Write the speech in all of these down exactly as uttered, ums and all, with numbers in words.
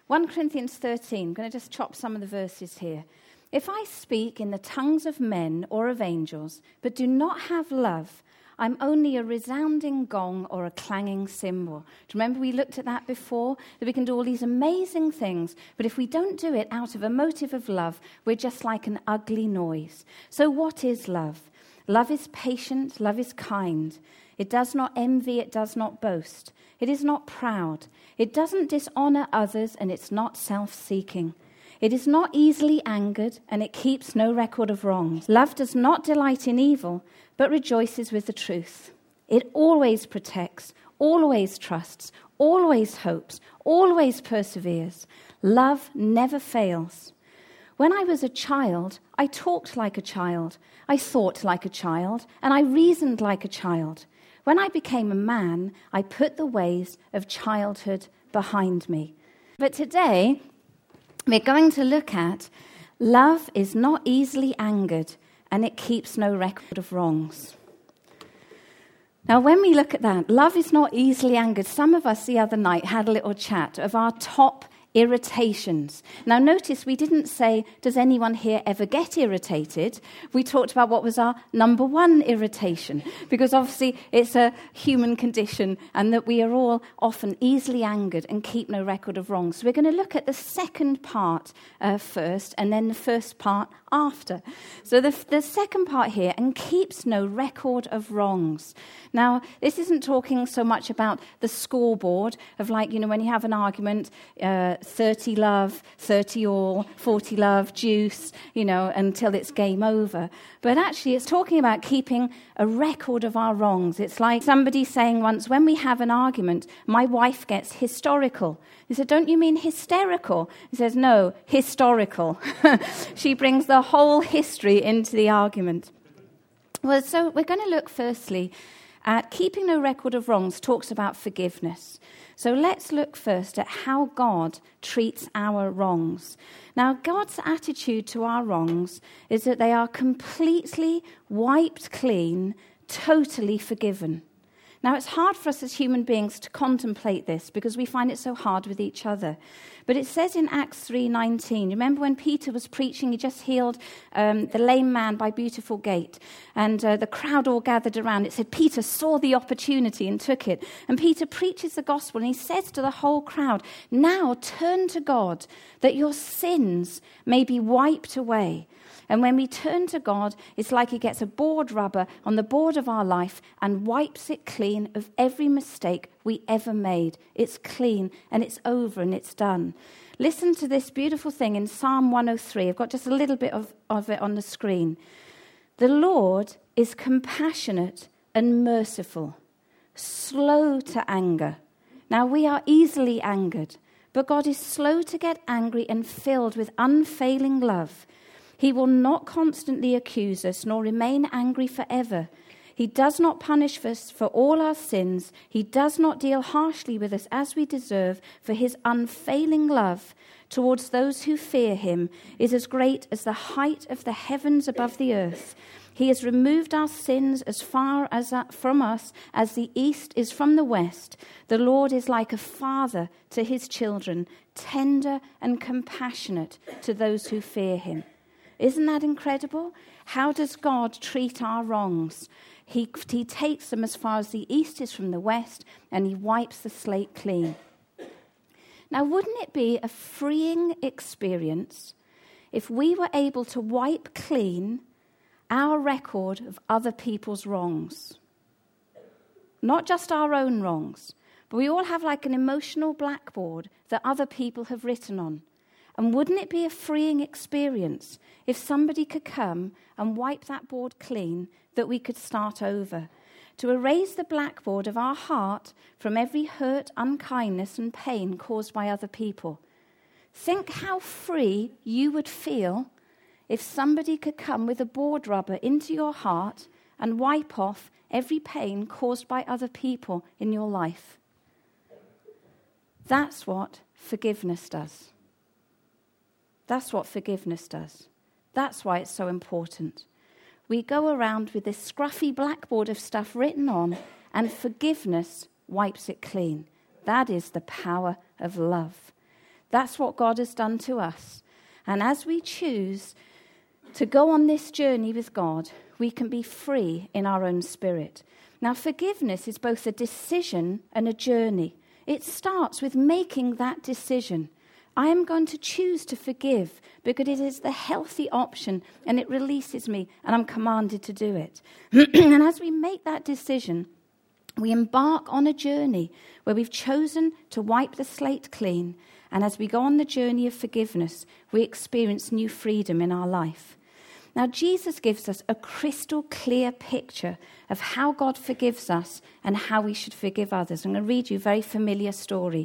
First Corinthians thirteen, I'm going to just chop some of the verses here. If I speak in the tongues of men or of angels, but do not have love, I'm only a resounding gong or a clanging cymbal. Do you remember we looked at that before? That we can do all these amazing things, but if we don't do it out of a motive of love, we're just like an ugly noise. So what is love? Love is patient, love is kind. It does not envy, it does not boast. It is not proud. It doesn't dishonor others, and it's not self-seeking. It is not easily angered, and it keeps no record of wrongs. Love does not delight in evil, but rejoices with the truth. It always protects, always trusts, always hopes, always perseveres. Love never fails. When I was a child, I talked like a child, I thought like a child, and I reasoned like a child. When I became a man, I put the ways of childhood behind me. But today, we're going to look at love is not easily angered, and it keeps no record of wrongs. Now, when we look at that, love is not easily angered. Some of us the other night had a little chat of our top irritations. Now, notice we didn't say, does anyone here ever get irritated? We talked about what was our number one irritation, because obviously it's a human condition and that we are all often easily angered and keep no record of wrongs. So we're going to look at the second part uh, first and then the first part after. So the, the second part here, and keeps no record of wrongs. Now, this isn't talking so much about the scoreboard of, like, you know, when you have an argument, uh, thirty love, thirty all, forty love, juice, you know, until it's game over. But actually, it's talking about keeping a record of our wrongs. It's like somebody saying once, when we have an argument, my wife gets historical. He said, don't you mean hysterical? He says, no, historical. She brings the whole history into the argument. Well, so we're going to look firstly at keeping no record of wrongs, talks about forgiveness. So let's look first at how God treats our wrongs. Now, God's attitude to our wrongs is that they are completely wiped clean, totally forgiven. Now, it's hard for us as human beings to contemplate this because we find it so hard with each other. But it says in Acts three nineteen, remember when Peter was preaching, he just healed um, the lame man by Beautiful Gate, and uh, the crowd all gathered around. It said Peter saw the opportunity and took it. And Peter preaches the gospel, and he says to the whole crowd, now turn to God, that your sins may be wiped away. And when we turn to God, it's like he gets a board rubber on the board of our life and wipes it clean of every mistake we ever made. It's clean and it's over and it's done. Listen to this beautiful thing in Psalm one oh three. I've got just a little bit of, of it on the screen. The Lord is compassionate and merciful, slow to anger. Now, we are easily angered, but God is slow to get angry and filled with unfailing love. He will not constantly accuse us, nor remain angry forever. He does not punish us for all our sins. He does not deal harshly with us as we deserve, for his unfailing love towards those who fear him is as great as the height of the heavens above the earth. He has removed our sins as far as that from us as the east is from the west. The Lord is like a father to his children, tender and compassionate to those who fear him. Isn't that incredible? How does God treat our wrongs? He, he takes them as far as the east is from the west, and he wipes the slate clean. Now, wouldn't it be a freeing experience if we were able to wipe clean our record of other people's wrongs? Not just our own wrongs, but we all have like an emotional blackboard that other people have written on. And wouldn't it be a freeing experience if somebody could come and wipe that board clean, that we could start over, to erase the blackboard of our heart from every hurt, unkindness and pain caused by other people? Think how free you would feel if somebody could come with a board rubber into your heart and wipe off every pain caused by other people in your life. That's what forgiveness does. That's what forgiveness does. That's why it's so important. We go around with this scruffy blackboard of stuff written on, and forgiveness wipes it clean. That is the power of love. That's what God has done to us. And as we choose to go on this journey with God, we can be free in our own spirit. Now, forgiveness is both a decision and a journey. It starts with making that decision. I am going to choose to forgive because it is the healthy option and it releases me and I'm commanded to do it. And as we make that decision, we embark on a journey where we've chosen to wipe the slate clean. And as we go on the journey of forgiveness, we experience new freedom in our life. Now, Jesus gives us a crystal clear picture of how God forgives us and how we should forgive others. I'm going to read you a very familiar story.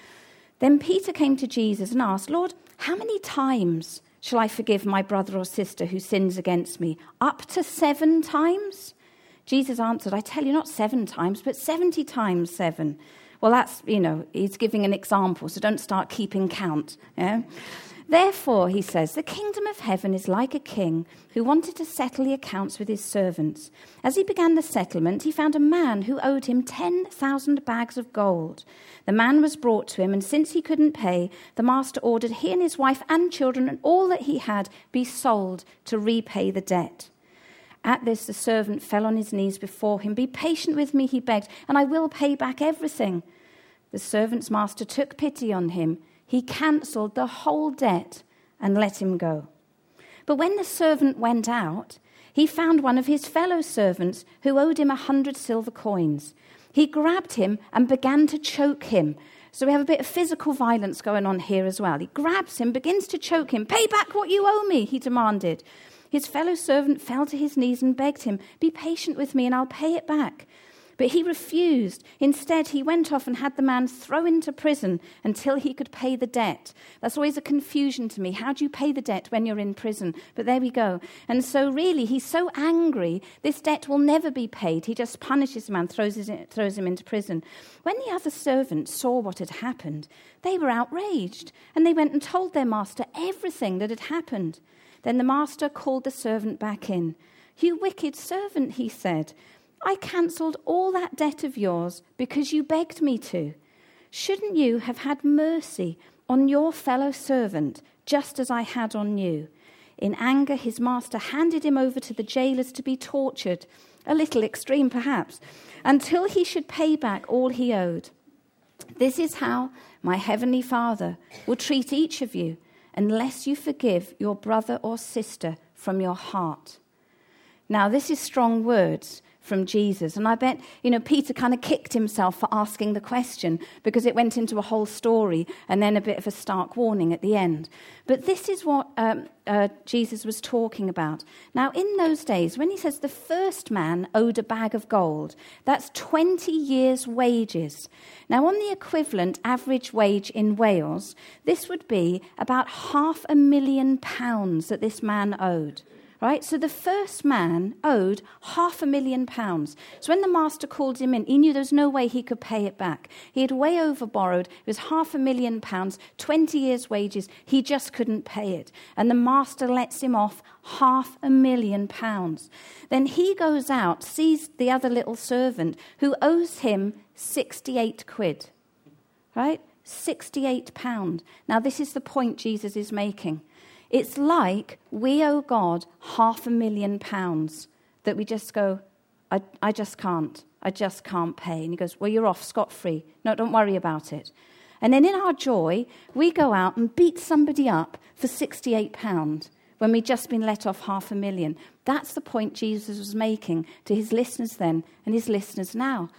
Then Peter came to Jesus and asked, Lord, how many times shall I forgive my brother or sister who sins against me? Up to seven times? Jesus answered, I tell you, not seven times, but seventy times seven. Well, that's, you know, he's giving an example, so don't start keeping count. Yeah? Therefore, he says, the kingdom of heaven is like a king who wanted to settle the accounts with his servants. As he began the settlement, he found a man who owed him ten thousand bags of gold. The man was brought to him, and since he couldn't pay, the master ordered he and his wife and children and all that he had be sold to repay the debt. At this, the servant fell on his knees before him. Be patient with me, he begged, and I will pay back everything. The servant's master took pity on him. He cancelled the whole debt and let him go. But when the servant went out, he found one of his fellow servants who owed him a hundred silver coins. He grabbed him and began to choke him. So we have a bit of physical violence going on here as well. He grabs him, begins to choke him. Pay back what you owe me, he demanded. His fellow servant fell to his knees and begged him, be patient with me and I'll pay it back. But he refused. Instead, he went off and had the man thrown into prison until he could pay the debt. That's always a confusion to me. How do you pay the debt when you're in prison? But there we go. And so really, he's so angry, this debt will never be paid. He just punishes the man, throws, his, throws him into prison. When the other servants saw what had happened, they were outraged. And they went and told their master everything that had happened. Then the master called the servant back in. You wicked servant, he said. I cancelled all that debt of yours because you begged me to. Shouldn't you have had mercy on your fellow servant, just as I had on you? In anger, his master handed him over to the jailers to be tortured, a little extreme perhaps, until he should pay back all he owed. This is how my heavenly Father will treat each of you unless you forgive your brother or sister from your heart. Now, this is strong words from Jesus. And I bet, you know, Peter kind of kicked himself for asking the question because it went into a whole story and then a bit of a stark warning at the end. But this is what um, uh, Jesus was talking about. Now, in those days, when he says the first man owed a bag of gold, that's twenty years' wages. Now, on the equivalent average wage in Wales, this would be about half a million pounds that this man owed. Right, so the first man owed half a million pounds. So when the master called him in, he knew there was no way he could pay it back. He had way over borrowed. It was half a million pounds, twenty years' wages. He just couldn't pay it. And the master lets him off half a million pounds. Then he goes out, sees the other little servant who owes him sixty-eight quid. Right? sixty-eight pounds. Now, this is the point Jesus is making. It's like we owe God half a million pounds that we just go, I, I just can't. I just can't pay. And he goes, well, you're off scot-free. No, don't worry about it. And then in our joy, we go out and beat somebody up for sixty-eight pounds when we'd just been let off half a million. That's the point Jesus was making to his listeners then and his listeners now.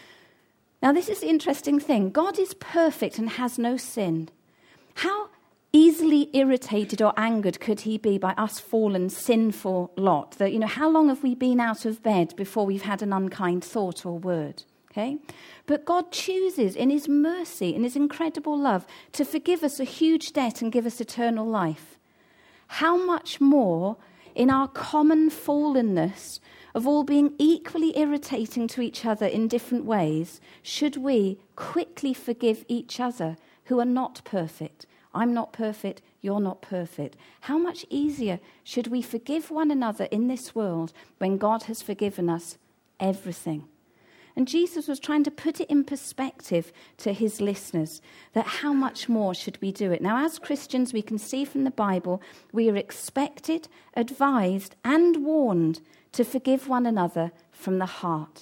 Now, this is the interesting thing. God is perfect and has no sin. How easily irritated or angered could he be by us fallen, sinful lot? That, you know, how long have we been out of bed before we've had an unkind thought or word? Okay? But God chooses in his mercy, in his incredible love, to forgive us a huge debt and give us eternal life. How much more in our common fallenness of all being equally irritating to each other in different ways, should we quickly forgive each other who are not perfect? I'm not perfect, you're not perfect. How much easier should we forgive one another in this world when God has forgiven us everything? And Jesus was trying to put it in perspective to his listeners, that how much more should we do it? Now, as Christians, we can see from the Bible, we are expected, advised, and warned to forgive one another from the heart.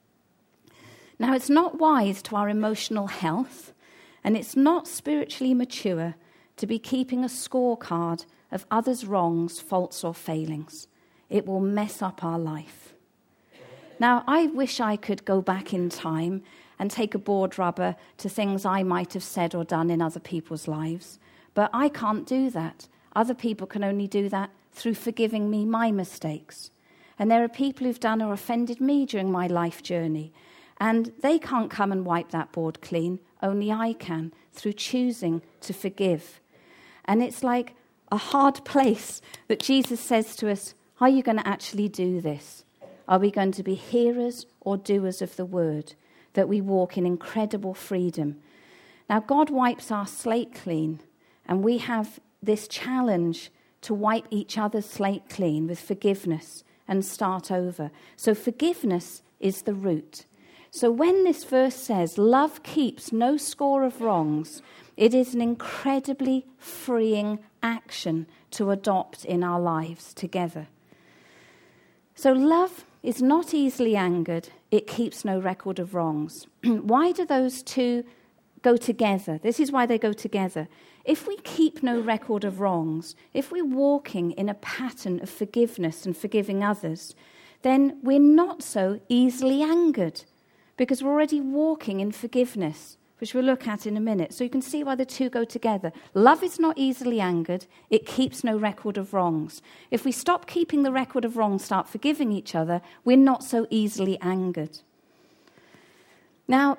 Now, it's not wise to our emotional health, and it's not spiritually mature to be keeping a scorecard of others' wrongs, faults, or failings. It will mess up our life. Now, I wish I could go back in time and take a board rubber to things I might have said or done in other people's lives, but I can't do that. Other people can only do that through forgiving me my mistakes. And there are people who've done or offended me during my life journey, and they can't come and wipe that board clean. Only I can, through choosing to forgive. And it's like a hard place that Jesus says to us, are you going to actually do this? Are we going to be hearers or doers of the word? That we walk in incredible freedom. Now, God wipes our slate clean, and we have this challenge to wipe each other's slate clean with forgiveness and start over. So forgiveness is the root. So when this verse says, love keeps no score of wrongs, it is an incredibly freeing action to adopt in our lives together. So love is not easily angered. It keeps no record of wrongs. Why do those two go together? This is why they go together. If we keep no record of wrongs, if we're walking in a pattern of forgiveness and forgiving others, then we're not so easily angered because we're already walking in forgiveness, which we'll look at in a minute. So you can see why the two go together. Love is not easily angered. It keeps no record of wrongs. If we stop keeping the record of wrongs, start forgiving each other, we're not so easily angered. Now,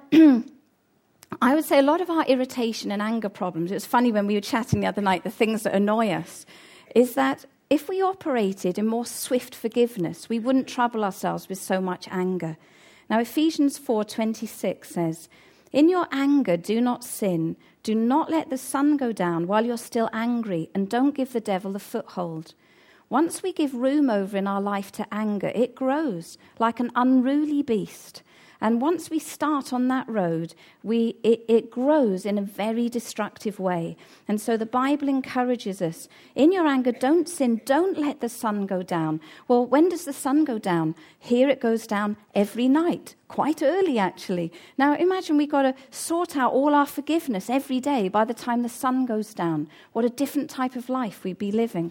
I would say a lot of our irritation and anger problems, it was funny when we were chatting the other night, the things that annoy us, is that if we operated in more swift forgiveness, we wouldn't trouble ourselves with so much anger. Now, Ephesians four twenty-six says, in your anger, do not sin. Do not let the sun go down while you're still angry, and don't give the devil a foothold. Once we give room over in our life to anger, it grows like an unruly beast. And once we start on that road, we it, it grows in a very destructive way. And so the Bible encourages us, in your anger, don't sin, don't let the sun go down. Well, when does the sun go down? Here it goes down every night, quite early actually. Now imagine we've got to sort out all our forgiveness every day by the time the sun goes down. What a different type of life we'd be living.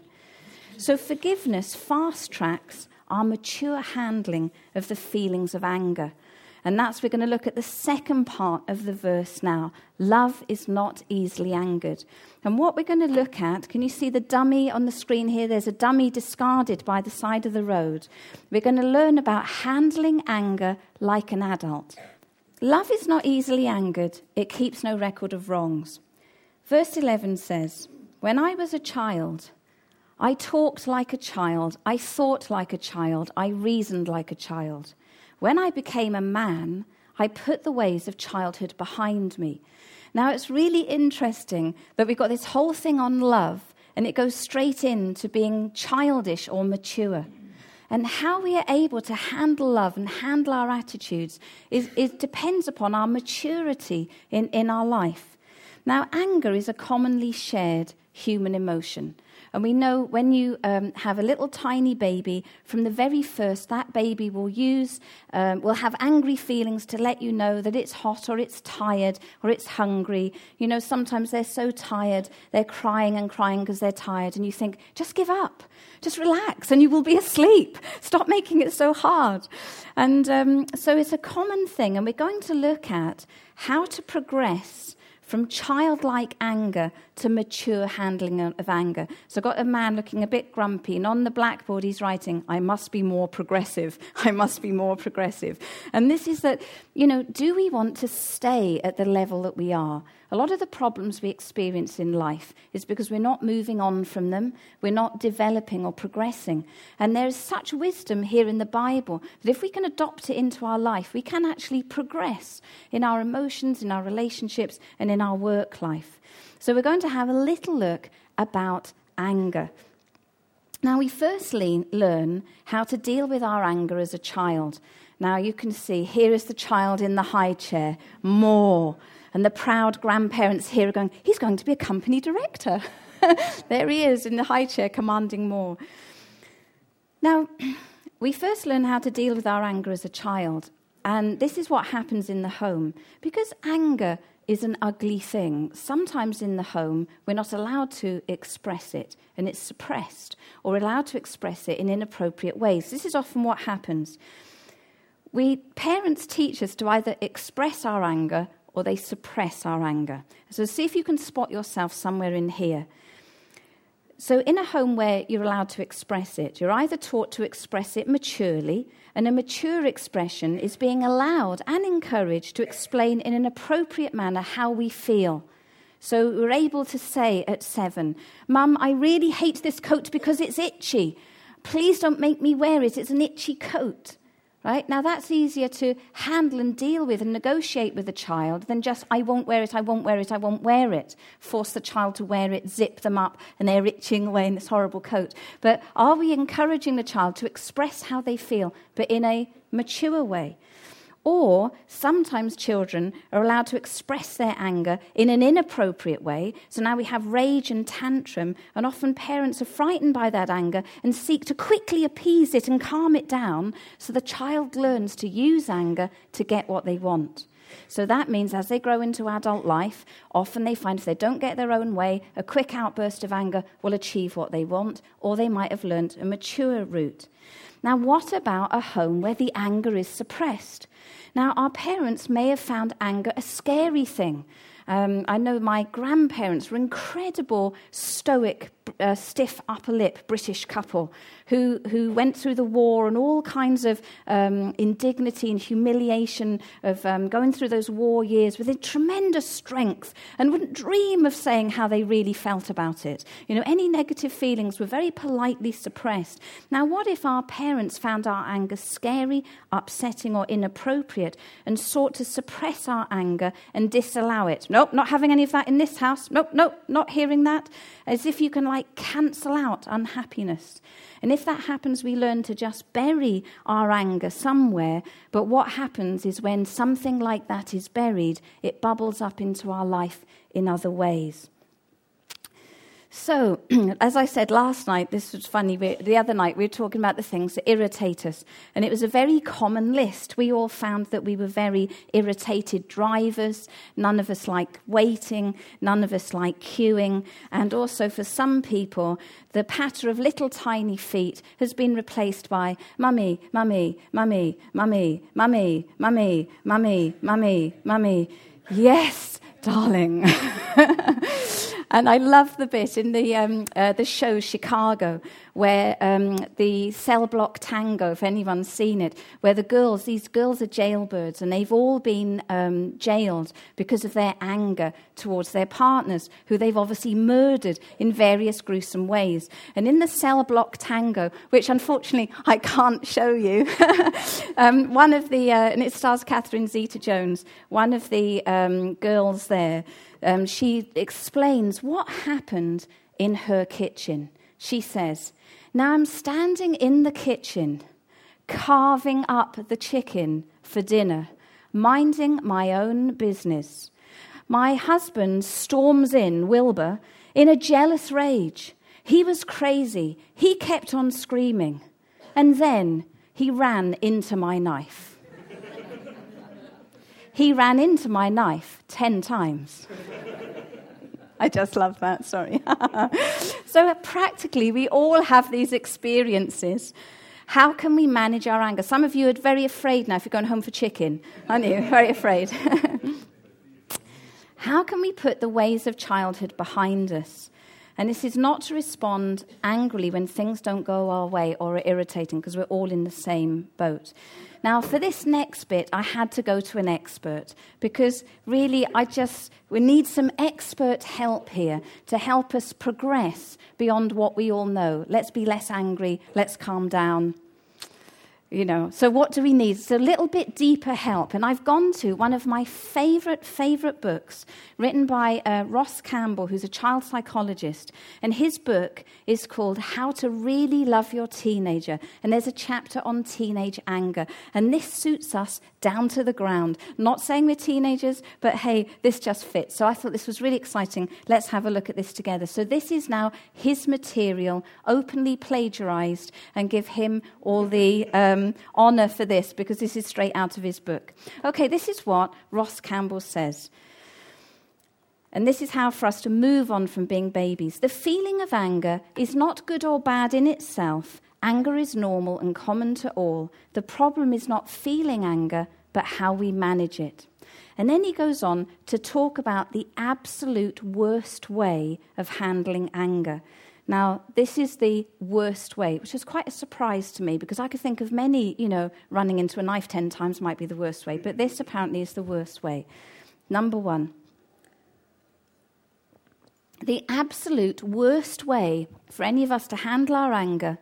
So forgiveness fast tracks our mature handling of the feelings of anger. And that's, we're going to look at the second part of the verse now. Love is not easily angered. And what we're going to look at, can you see the dummy on the screen here? There's a dummy discarded by the side of the road. We're going to learn about handling anger like an adult. Love is not easily angered. It keeps no record of wrongs. Verse eleven says, when I was a child, I talked like a child, I thought like a child, I reasoned like a child. When I became a man, I put the ways of childhood behind me. Now, it's really interesting that we've got this whole thing on love, and it goes straight into being childish or mature. And how we are able to handle love and handle our attitudes is, it depends upon our maturity in, in our life. Now, anger is a commonly shared human emotion. And we know when you um, have a little tiny baby, from the very first, that baby will use, um, will have angry feelings to let you know that it's hot or it's tired or it's hungry. You know, sometimes they're so tired, they're crying and crying because they're tired. And you think, just give up, just relax and you will be asleep. Stop making it so hard. And um, so it's a common thing. And we're going to look at how to progress from childlike anger to mature handling of anger. So I've got a man looking a bit grumpy, and on the blackboard he's writing, I must be more progressive. I must be more progressive. And this is that, you know, do we want to stay at the level that we are? A lot of the problems we experience in life is because we're not moving on from them, we're not developing or progressing. And there is such wisdom here in the Bible that if we can adopt it into our life, we can actually progress in our emotions, in our relationships, and in our work life. So we're going to have a little look about anger. Now, we firstly learn how to deal with our anger as a child. Now you can see, here is the child in the high chair, more. And the proud grandparents here are going, he's going to be a company director. There he is in the high chair commanding more. Now, we first learn how to deal with our anger as a child. And this is what happens in the home. Because anger is an ugly thing, sometimes in the home we're not allowed to express it, and it's suppressed, or allowed to express it in inappropriate ways. This is often what happens. We parents teach us to either express our anger or they suppress our anger. So see if you can spot yourself somewhere in here. So in a home where you're allowed to express it, you're either taught to express it maturely, and a mature expression is being allowed and encouraged to explain in an appropriate manner how we feel. So we're able to say at seven, Mum, I really hate this coat because it's itchy. Please don't make me wear it. It's an itchy coat. Right? Now, that's easier to handle and deal with and negotiate with a child than just, I won't wear it, I won't wear it, I won't wear it. Force the child to wear it, zip them up, and they're itching away in this horrible coat. But are we encouraging the child to express how they feel, but in a mature way? Or sometimes children are allowed to express their anger in an inappropriate way. So now we have rage and tantrum, and often parents are frightened by that anger and seek to quickly appease it and calm it down so the child learns to use anger to get what they want. So that means as they grow into adult life, often they find if they don't get their own way, a quick outburst of anger will achieve what they want, or they might have learnt a mature route. Now, what about a home where the anger is suppressed? Now, our parents may have found anger a scary thing. Um, I know my grandparents were incredible, stoic, uh, stiff upper lip British couple who, who went through the war and all kinds of um, indignity and humiliation of um, going through those war years with a tremendous strength and wouldn't dream of saying how they really felt about it. You know, any negative feelings were very politely suppressed. Now, what if our parents found our anger scary, upsetting, or inappropriate and sought to suppress our anger and disallow it? Nope, not having any of that in this house. Nope, nope, not hearing that. As if you can, like, cancel out unhappiness. And if that happens, we learn to just bury our anger somewhere. But what happens is when something like that is buried, it bubbles up into our life in other ways. So, as I said last night, this was funny, we, the other night we were talking about the things that irritate us. And it was a very common list. We all found that we were very irritated drivers. None of us like waiting. None of us like queuing. And also for some people, the patter of little tiny feet has been replaced by mummy, mummy, mummy, mummy, mummy, mummy, mummy, mummy, mummy. Yes, darling. And I love the bit in the um, uh, the show Chicago where um, the cell block tango, if anyone's seen it, where the girls, these girls are jailbirds and they've all been um, jailed because of their anger towards their partners, who they've obviously murdered in various gruesome ways. And in the cell block tango, which unfortunately I can't show you, um, one of the, uh, and it stars Catherine Zeta-Jones, one of the um, girls there, Um, she explains what happened in her kitchen. She says, now I'm standing in the kitchen, carving up the chicken for dinner, minding my own business. My husband storms in, Wilbur, in a jealous rage. He was crazy. He kept on screaming. And then he ran into my knife. He ran into my knife ten times. I just love that, sorry. So practically, we all have these experiences. How can we manage our anger? Some of you are very afraid now if you're going home for chicken, aren't you? Very afraid. How can we put the ways of childhood behind us? And this is not to respond angrily when things don't go our way or are irritating, because we're all in the same boat. Now, for this next bit, I had to go to an expert, because really I just, we need some expert help here to help us progress beyond what we all know. Let's be less angry. Let's calm down. You know, so what do we need? It's a little bit deeper help. And I've gone to one of my favorite, favorite books written by uh, Ross Campbell, who's a child psychologist. And his book is called How to Really Love Your Teenager. And there's a chapter on teenage anger. And this suits us down to the ground. Not saying we're teenagers, but hey, this just fits. So I thought this was really exciting. Let's have a look at this together. So this is now his material, openly plagiarized, and give him all the um, honor for this, because this is straight out of his book. Okay, this is what Ross Campbell says. And this is how for us to move on from being babies. The feeling of anger is not good or bad in itself. Anger is normal and common to all. The problem is not feeling anger, but how we manage it. And then he goes on to talk about the absolute worst way of handling anger. Now, this is the worst way, which is quite a surprise to me, because I could think of many, you know, running into a knife ten times might be the worst way, but this apparently is the worst way. Number one, the absolute worst way for any of us to handle our anger,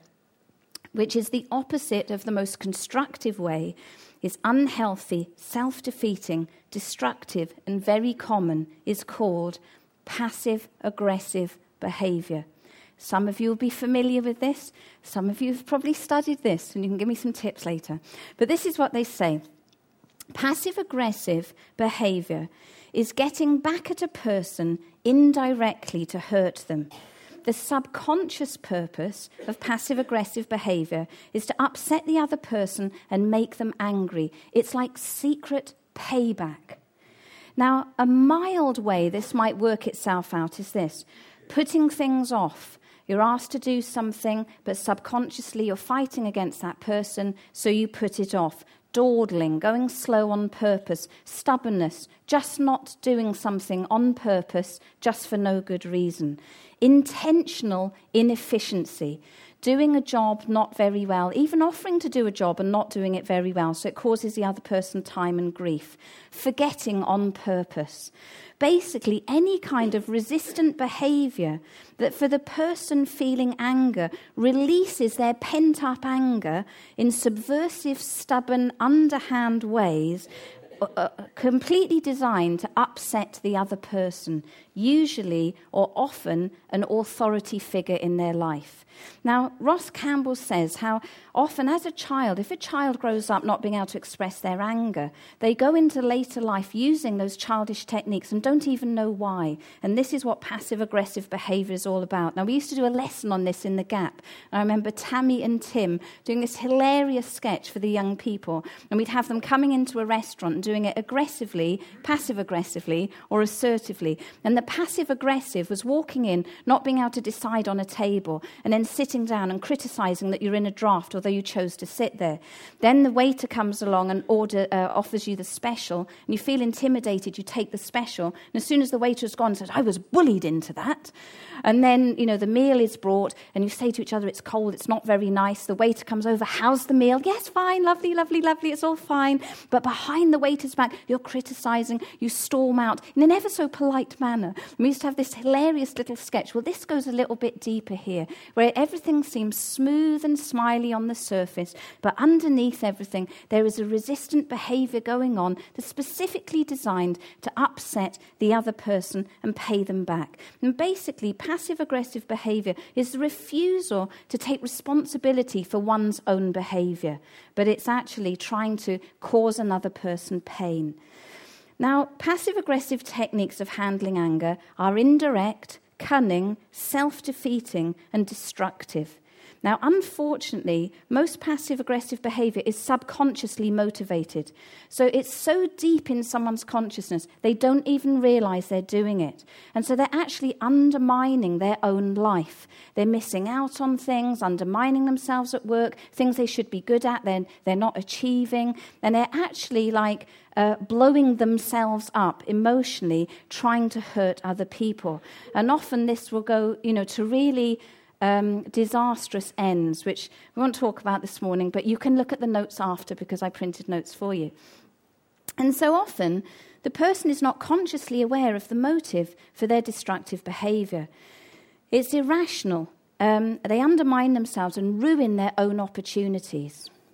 which is the opposite of the most constructive way, is unhealthy, self-defeating, destructive, and very common, is called passive-aggressive behavior. Some of you will be familiar with this. Some of you have probably studied this, and you can give me some tips later. But this is what they say. Passive-aggressive behavior is getting back at a person indirectly to hurt them. The subconscious purpose of passive-aggressive behavior is to upset the other person and make them angry. It's like secret payback. Now, a mild way this might work itself out is this: putting things off. You're asked to do something, but subconsciously you're fighting against that person, so you put it off. Dawdling, going slow on purpose, stubbornness, just not doing something on purpose, just for no good reason. Intentional inefficiency, doing a job not very well, even offering to do a job and not doing it very well, so it causes the other person time and grief. Forgetting on purpose. Basically, any kind of resistant behavior that for the person feeling anger releases their pent-up anger in subversive, stubborn, underhand ways, uh, completely designed to upset the other person, usually or often an authority figure in their life. Now, Ross Campbell says how often as a child, if a child grows up not being able to express their anger, they go into later life using those childish techniques and don't even know why. And this is what passive-aggressive behavior is all about. Now, we used to do a lesson on this in The Gap. I remember Tammy and Tim doing this hilarious sketch for the young people. And we'd have them coming into a restaurant and doing it aggressively, passive-aggressively, or assertively. And the passive-aggressive was walking in, not being able to decide on a table, and then sitting down and criticizing that you're in a draft, although you chose to sit there. Then the waiter comes along and order, uh, offers you the special, and you feel intimidated, you take the special, and as soon as the waiter's gone, says, I was bullied into that. And then, you know, the meal is brought, and you say to each other, it's cold, it's not very nice. The waiter comes over, how's the meal? Yes, fine, lovely, lovely, lovely, it's all fine. But behind the waiter's back, you're criticizing, you storm out in an ever so polite manner. We used to have this hilarious little sketch. Well, this goes a little bit deeper here, where everything seems smooth and smiley on the surface, but underneath everything, there is a resistant behavior going on that's specifically designed to upset the other person and pay them back. And basically, passive-aggressive behavior is the refusal to take responsibility for one's own behavior, but it's actually trying to cause another person pain. Now, passive-aggressive techniques of handling anger are indirect, cunning, self-defeating, and destructive. Now, unfortunately, most passive-aggressive behavior is subconsciously motivated. So it's so deep in someone's consciousness, they don't even realize they're doing it. And so they're actually undermining their own life. They're missing out on things, undermining themselves at work, things they should be good at, they're, they're not achieving. And they're actually like uh, blowing themselves up emotionally, trying to hurt other people. And often this will go, you know, to really Um, disastrous ends, which we won't talk about this morning, but you can look at the notes after because I printed notes for you. And so often, the person is not consciously aware of the motive for their destructive behavior. It's irrational. Um, they undermine themselves and ruin their own opportunities.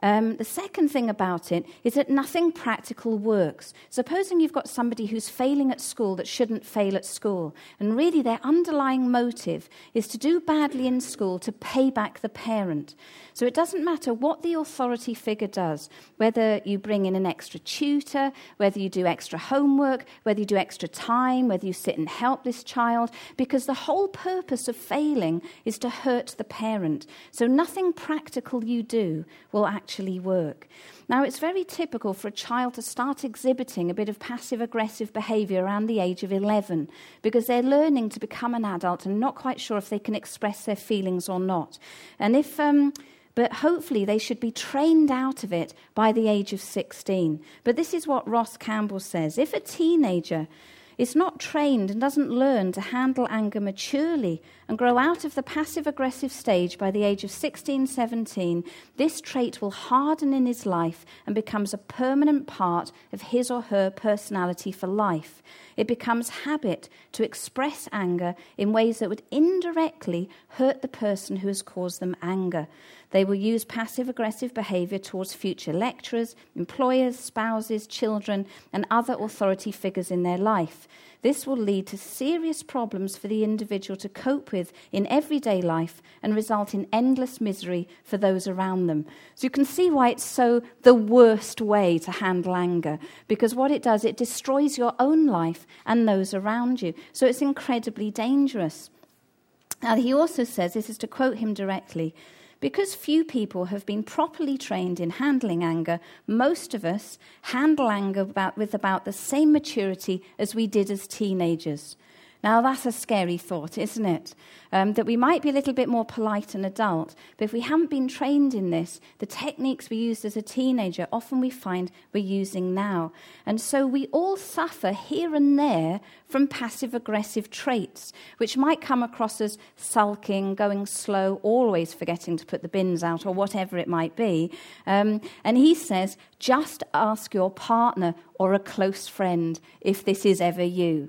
Um, the second thing about it is that nothing practical works. Supposing you've got somebody who's failing at school that shouldn't fail at school, and really their underlying motive is to do badly in school to pay back the parent. So it doesn't matter what the authority figure does, whether you bring in an extra tutor, whether you do extra homework, whether you do extra time, whether you sit and help this child, because the whole purpose of failing is to hurt the parent. So nothing practical you do will actually work. Now, it's very typical for a child to start exhibiting a bit of passive-aggressive behaviour around the age of eleven because they're learning to become an adult and not quite sure if they can express their feelings or not. And if... Um, But hopefully they should be trained out of it by the age of sixteen. But this is what Ross Campbell says. If a teenager is not trained and doesn't learn to handle anger maturely and grow out of the passive-aggressive stage by the age of sixteen, seventeen, this trait will harden in his life and becomes a permanent part of his or her personality for life. It becomes habit to express anger in ways that would indirectly hurt the person who has caused them anger. They will use passive-aggressive behaviour towards future lecturers, employers, spouses, children, and other authority figures in their life. This will lead to serious problems for the individual to cope with in everyday life and result in endless misery for those around them. So you can see why it's so the worst way to handle anger, because what it does, it destroys your own life and those around you. So it's incredibly dangerous. Now, he also says, this is to quote him directly, because few people have been properly trained in handling anger, most of us handle anger about, with about the same maturity as we did as teenagers. Now, that's a scary thought, isn't it? Um, that we might be a little bit more polite and adult, but if we haven't been trained in this, the techniques we used as a teenager, often we find we're using now. And so we all suffer here and there from passive-aggressive traits, which might come across as sulking, going slow, always forgetting to put the bins out, or whatever it might be. Um, and he says, just ask your partner or a close friend if this is ever you.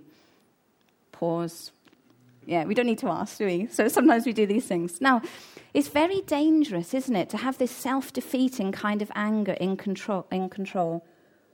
Pause. Yeah, we don't need to ask, do we? So sometimes we do these things. Now, it's very dangerous, isn't it, to have this self-defeating kind of anger in control. In control.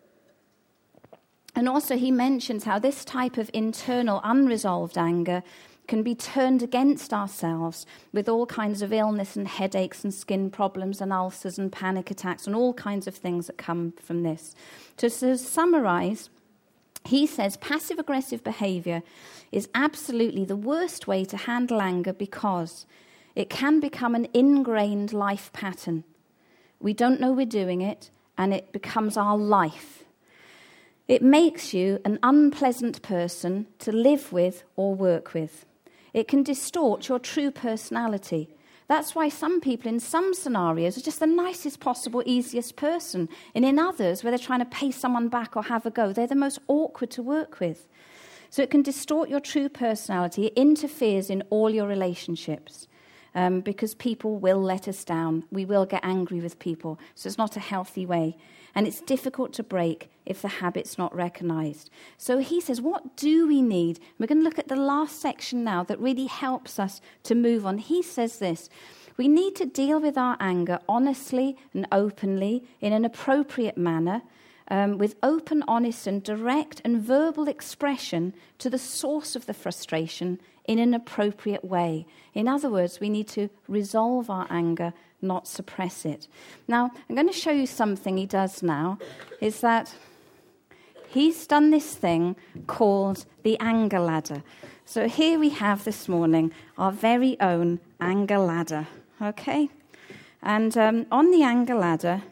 And also he mentions how this type of internal unresolved anger can be turned against ourselves with all kinds of illness and headaches and skin problems and ulcers and panic attacks and all kinds of things that come from this. To, to summarize, he says passive-aggressive behavior is absolutely the worst way to handle anger because it can become an ingrained life pattern. We don't know we're doing it, and it becomes our life. It makes you an unpleasant person to live with or work with. It can distort your true personality. That's why some people in some scenarios are just the nicest possible, easiest person. And in others, where they're trying to pay someone back or have a go, they're the most awkward to work with. So it can distort your true personality. It interferes in all your relationships um, because people will let us down. We will get angry with people. So it's not a healthy way. And it's difficult to break if the habit's not recognized. So he says, what do we need? We're going to look at the last section now that really helps us to move on. He says this, we need to deal with our anger honestly and openly in an appropriate manner, um, with open, honest and direct and verbal expression to the source of the frustration in an appropriate way. In other words, we need to resolve our anger, not suppress it. Now, I'm going to show you something he does now, is that he's done this thing called the anger ladder. So here we have this morning our very own anger ladder, okay? And um, on the anger ladder,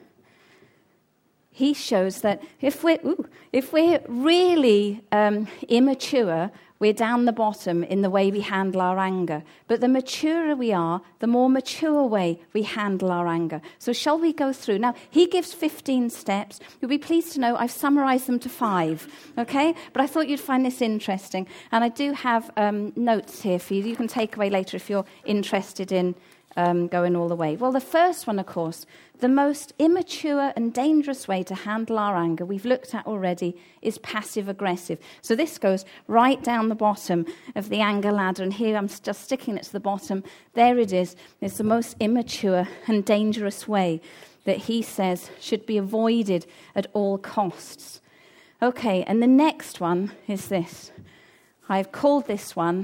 he shows that if we're, ooh, if we're really um, immature, we're down the bottom in the way we handle our anger. But the maturer we are, the more mature way we handle our anger. So shall we go through? Now, he gives fifteen steps. You'll be pleased to know I've summarized them to five, okay? But I thought you'd find this interesting. And I do have um, notes here for you. You can take away later if you're interested in um, going all the way. Well, the first one, of course, the most immature and dangerous way to handle our anger, we've looked at already, is passive-aggressive. So this goes right down the bottom of the anger ladder, and here I'm just sticking it to the bottom. There it is. It's the most immature and dangerous way. that he says should be avoided at all costs. Okay, and the next one is this. I've called this one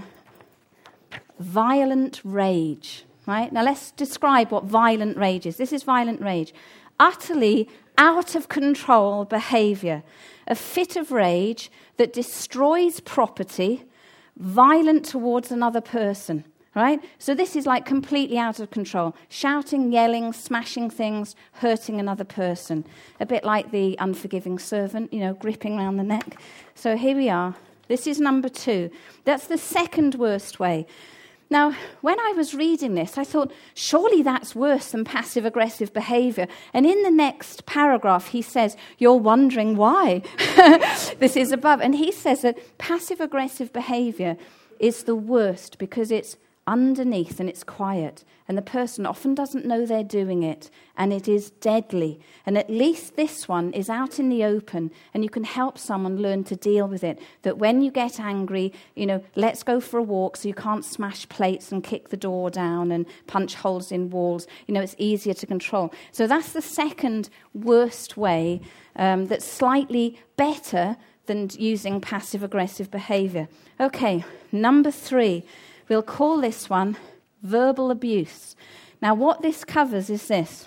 violent rage. Right? Now let's describe what violent rage is. This is violent rage. Utterly out of control behavior. A fit of rage that destroys property, violent towards another person. Right? So this is like completely out of control. Shouting, yelling, smashing things, hurting another person. A bit like the unforgiving servant, you know, gripping around the neck. So here we are. This is number two. That's the second worst way. Now, when I was reading this, I thought, surely that's worse than passive-aggressive behavior. And in the next paragraph, he says, you're wondering why this is above. And he says that passive-aggressive behavior is the worst because it's underneath and it's quiet. And the person often doesn't know they're doing it. And it is deadly. And at least this one is out in the open. And you can help someone learn to deal with it. That when you get angry, you know, let's go for a walk so you can't smash plates and kick the door down and punch holes in walls. You know, it's easier to control. So that's the second worst way um, that's slightly better than using passive-aggressive behavior. Okay, number three. We'll call this one verbal abuse. Now, what this covers is this.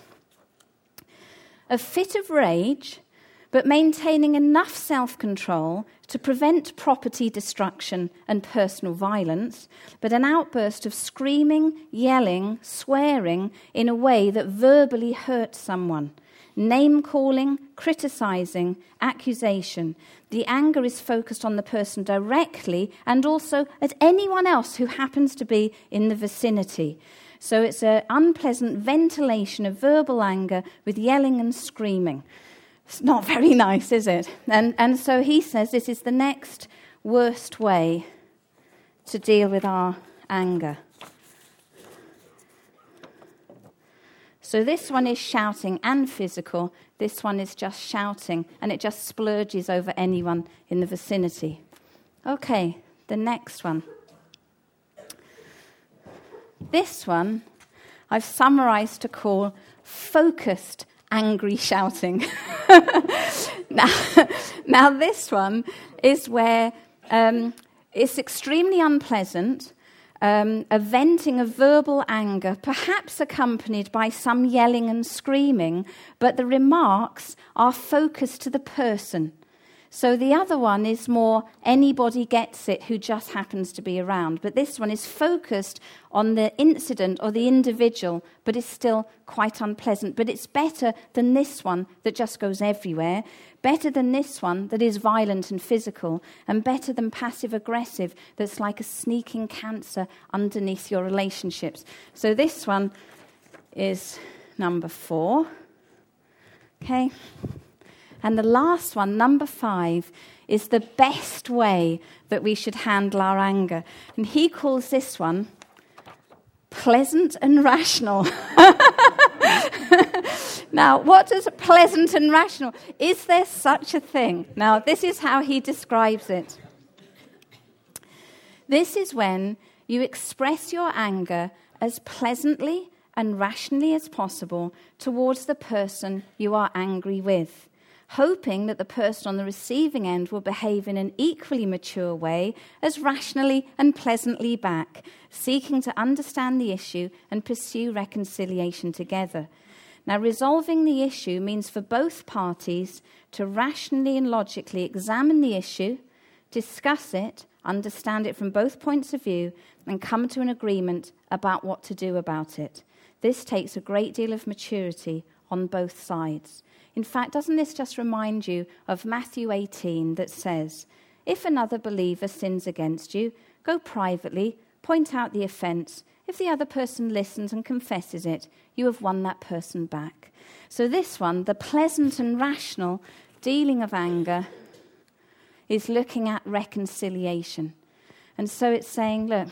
A fit of rage, but maintaining enough self-control to prevent property destruction and personal violence, but an outburst of screaming, yelling, swearing in a way that verbally hurts someone. Name-calling, criticizing, accusation. The anger is focused on the person directly and also at anyone else who happens to be in the vicinity. So it's an unpleasant ventilation of verbal anger with yelling and screaming. It's not very nice, is it? And, and so he says this is the next worst way to deal with our anger. So this one is shouting and physical. This one is just shouting, and it just splurges over anyone in the vicinity. Okay, the next one. This one I've summarized to call focused angry shouting. now, now, this one is where um, it's extremely unpleasant. Um, a venting of verbal anger, perhaps accompanied by some yelling and screaming, but the remarks are focused to the person. So the other one is more anybody gets it who just happens to be around. But this one is focused on the incident or the individual, but is still quite unpleasant. But it's better than this one that just goes everywhere, better than this one that is violent and physical, and better than passive-aggressive that's like a sneaking cancer underneath your relationships. So this one is number four. Okay. And the last one, number five, is the best way that we should handle our anger. And he calls this one pleasant and rational. Now, what does pleasant and rational? Is there such a thing? Now, this is how he describes it. This is when you express your anger as pleasantly and rationally as possible towards the person you are angry with, hoping that the person on the receiving end will behave in an equally mature way as rationally and pleasantly back, seeking to understand the issue and pursue reconciliation together. Now, resolving the issue means for both parties to rationally and logically examine the issue, discuss it, understand it from both points of view, and come to an agreement about what to do about it. This takes a great deal of maturity on both sides. In fact, doesn't this just remind you of Matthew eighteen that says, if another believer sins against you, go privately, point out the offence. If the other person listens and confesses it, you have won that person back. So this one, the pleasant and rational dealing of anger, is looking at reconciliation. And so it's saying, look,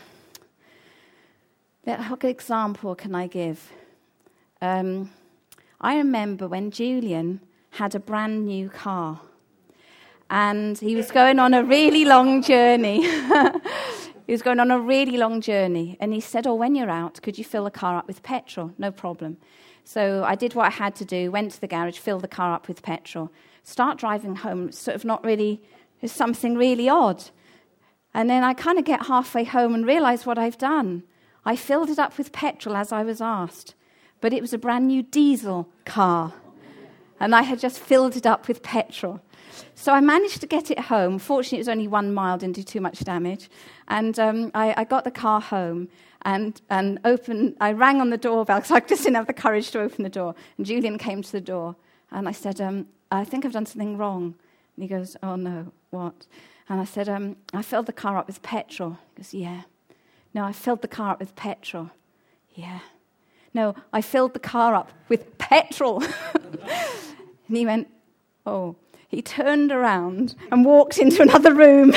what example can I give? Um, I remember when Julian had a brand new car and he was going on a really long journey. He was going on a really long journey and he said, oh, when you're out, could you fill the car up with petrol? No problem. So I did what I had to do, went to the garage, filled the car up with petrol, start driving home, sort of not really, there's something really odd. And then I kind of get halfway home and realize what I've done. I filled it up with petrol as I was asked, but it was a brand new diesel car. And I had just filled it up with petrol. So I managed to get it home. Fortunately, it was only one mile, didn't do too much damage. And um, I, I got the car home and, and opened, I rang on the doorbell because I just didn't have the courage to open the door. And Julian came to the door. And I said, um, I think I've done something wrong. And he goes, oh, no, what? And I said, um, I filled the car up with petrol. He goes, yeah. No, I filled the car up with petrol. Yeah. No, I filled the car up with petrol. And he went, oh. He turned around and walked into another room.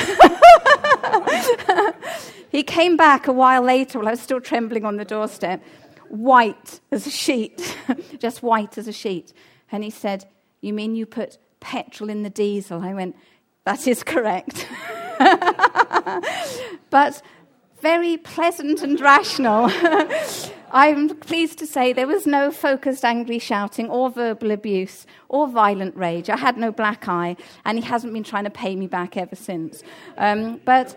He came back a while later while I was still trembling on the doorstep, white as a sheet, just white as a sheet. And he said, you mean you put petrol in the diesel? I went, that is correct. But very pleasant and rational. I'm pleased to say there was no focused angry shouting or verbal abuse or violent rage. I had no black eye, and he hasn't been trying to pay me back ever since. Um, but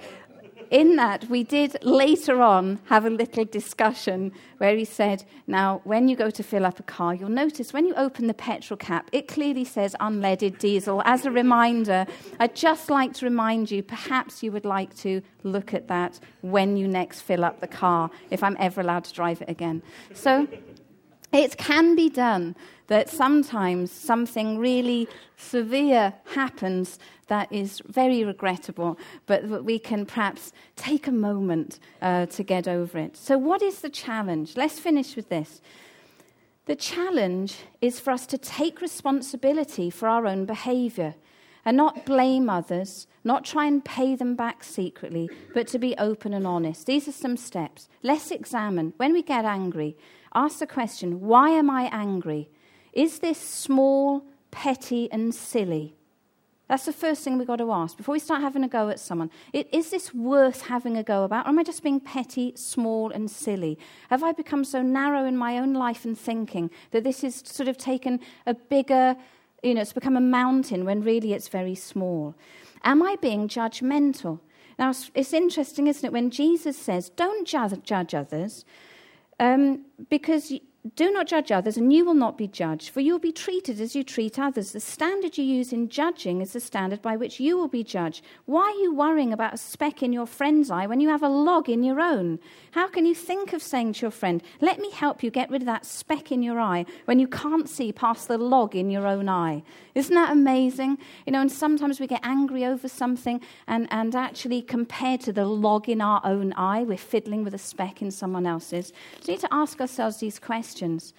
in that, we did later on have a little discussion where he said, now, when you go to fill up a car, you'll notice when you open the petrol cap, it clearly says unleaded diesel. As a reminder, I'd just like to remind you, perhaps you would like to look at that when you next fill up the car, if I'm ever allowed to drive it again. So it can be done that sometimes something really severe happens that is very regrettable, but that we can perhaps take a moment uh, to get over it. So what is the challenge? Let's finish with this. The challenge is for us to take responsibility for our own behavior and not blame others, not try and pay them back secretly, but to be open and honest. These are some steps. Let's examine. When we get angry, ask the question, why am I angry? Is this small, petty, and silly? That's the first thing we've got to ask. Before we start having a go at someone, it, is this worth having a go about? Or am I just being petty, small, and silly? Have I become so narrow in my own life and thinking that this has sort of taken a bigger, you know, it's become a mountain when really it's very small? Am I being judgmental? Now, it's, it's interesting, isn't it, when Jesus says, don't judge, judge others, um, because... do not judge others, and you will not be judged, for you will be treated as you treat others. The standard you use in judging is the standard by which you will be judged. Why are you worrying about a speck in your friend's eye when you have a log in your own? How can you think of saying to your friend, let me help you get rid of that speck in your eye, when you can't see past the log in your own eye? Isn't that amazing? You know, and sometimes we get angry over something, and, and actually compared to the log in our own eye, we're fiddling with a speck in someone else's. So we need to ask ourselves these questions.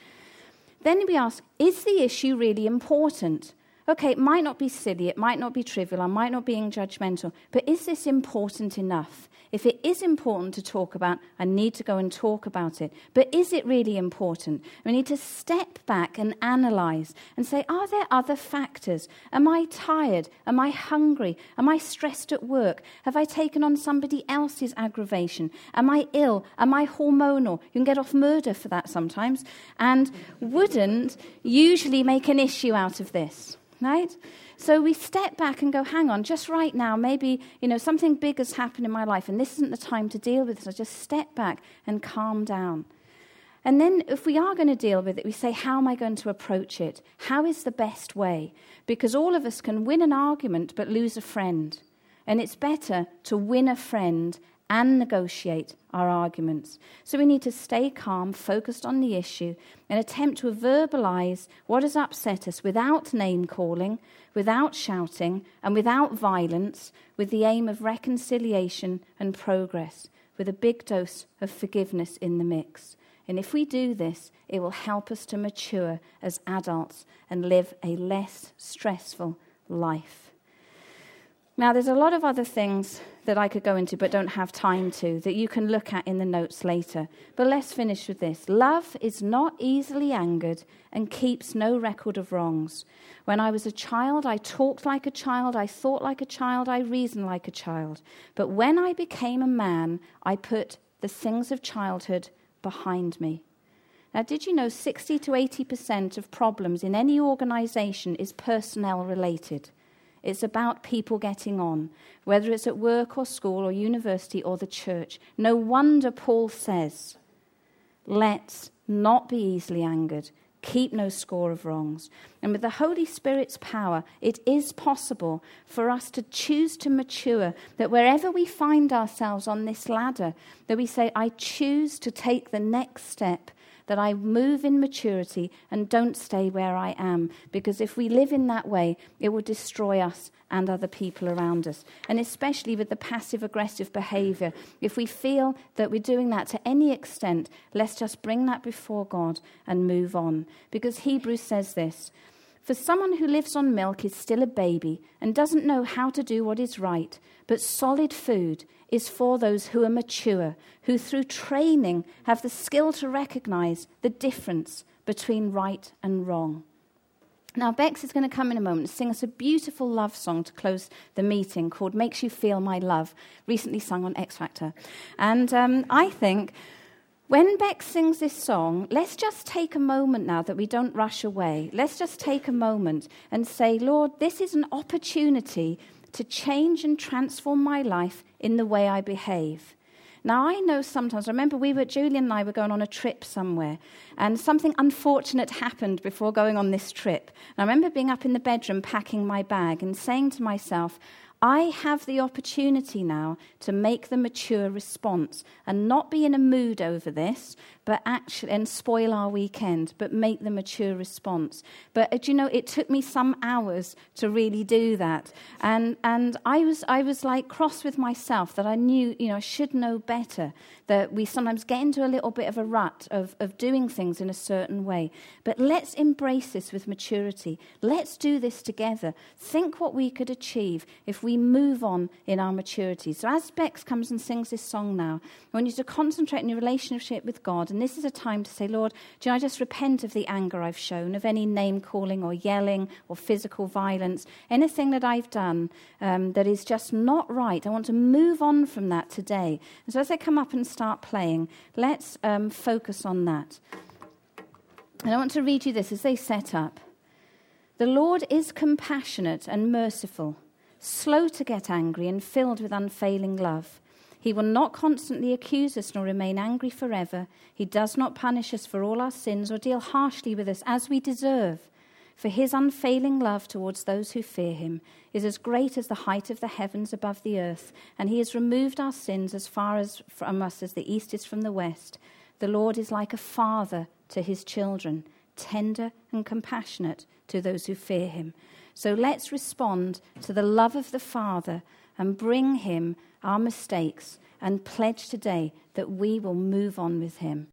Then we ask, is the issue really important? Okay, it might not be silly, it might not be trivial, I might not be being judgmental, but is this important enough? If it is important to talk about, I need to go and talk about it. But is it really important? We need to step back and analyze and say, are there other factors? Am I tired? Am I hungry? Am I stressed at work? Have I taken on somebody else's aggravation? Am I ill? Am I hormonal? You can get off murder for that sometimes. And wouldn't usually make an issue out of this, right? So we step back and go, hang on, just right now, maybe, you know, something big has happened in my life and this isn't the time to deal with this. I just step back and calm down. And then if we are going to deal with it, we say, how am I going to approach it? How is the best way? Because all of us can win an argument but lose a friend. And it's better to win a friend and negotiate our arguments. So we need to stay calm, focused on the issue, and attempt to verbalize what has upset us without name-calling, without shouting, and without violence, with the aim of reconciliation and progress, with a big dose of forgiveness in the mix. And if we do this, it will help us to mature as adults and live a less stressful life. Now, there's a lot of other things that I could go into but don't have time to, that you can look at in the notes later. But let's finish with this. Love is not easily angered and keeps no record of wrongs. When I was a child, I talked like a child, I thought like a child, I reasoned like a child. But when I became a man, I put the things of childhood behind me. Now, did you know sixty to eighty percent of problems in any organisation is personnel related? It's about people getting on, whether it's at work or school or university or the church. No wonder Paul says, let's not be easily angered. Keep no score of wrongs. And with the Holy Spirit's power, it is possible for us to choose to mature, that wherever we find ourselves on this ladder, that we say, I choose to take the next step, that I move in maturity and don't stay where I am. Because if we live in that way, it will destroy us and other people around us. And especially with the passive-aggressive behavior, if we feel that we're doing that to any extent, let's just bring that before God and move on. Because Hebrews says this, for someone who lives on milk is still a baby and doesn't know how to do what is right, but solid food is for those who are mature, who through training have the skill to recognize the difference between right and wrong. Now, Bex is going to come in a moment and sing us a beautiful love song to close the meeting called Makes You Feel My Love, recently sung on X Factor. And um, I think when Bex sings this song, let's just take a moment now that we don't rush away. Let's just take a moment and say, Lord, this is an opportunity to change and transform my life in the way I behave. Now, I know sometimes, I remember we were, Julian and I were going on a trip somewhere, and something unfortunate happened before going on this trip. And I remember being up in the bedroom packing my bag and saying to myself, I have the opportunity now to make the mature response and not be in a mood over this, but actually, and spoil our weekend, but make the mature response. But uh, do you know, it took me some hours to really do that. And and I was I was like cross with myself that I knew, you know, I should know better, that we sometimes get into a little bit of a rut of, of doing things in a certain way. But let's embrace this with maturity. Let's do this together. Think what we could achieve if we move on in our maturity. So as Bex comes and sings this song now, I want you to concentrate on your relationship with God. And this is a time to say, Lord, do you know, I just repent of the anger I've shown, of any name-calling or yelling or physical violence, anything that I've done um, that is just not right. I want to move on from that today. And so as they come up and start playing, let's um, focus on that. And I want to read you this as they set up. The Lord is compassionate and merciful, slow to get angry and filled with unfailing love. He will not constantly accuse us nor remain angry forever. He does not punish us for all our sins or deal harshly with us as we deserve. For his unfailing love towards those who fear him is as great as the height of the heavens above the earth, and he has removed our sins as far as from us as the east is from the west. The Lord is like a father to his children, tender and compassionate to those who fear him. So let's respond to the love of the Father and bring him our mistakes and pledge today that we will move on with him.